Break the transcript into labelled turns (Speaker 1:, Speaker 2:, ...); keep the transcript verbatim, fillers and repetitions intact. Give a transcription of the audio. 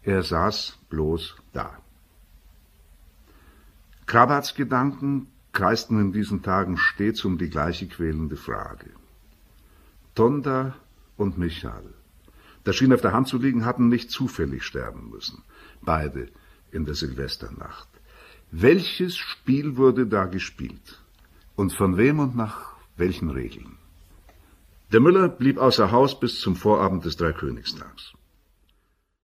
Speaker 1: Er saß bloß da. Krabats Gedanken kreisten in diesen Tagen stets um die gleiche quälende Frage. Tonda und Michal, das schien auf der Hand zu liegen, hatten nicht zufällig sterben müssen. Beide in der Silvesternacht. Welches Spiel wurde da gespielt? Und von wem und nach welchen Regeln? Der Müller blieb außer Haus bis zum Vorabend des Dreikönigstags.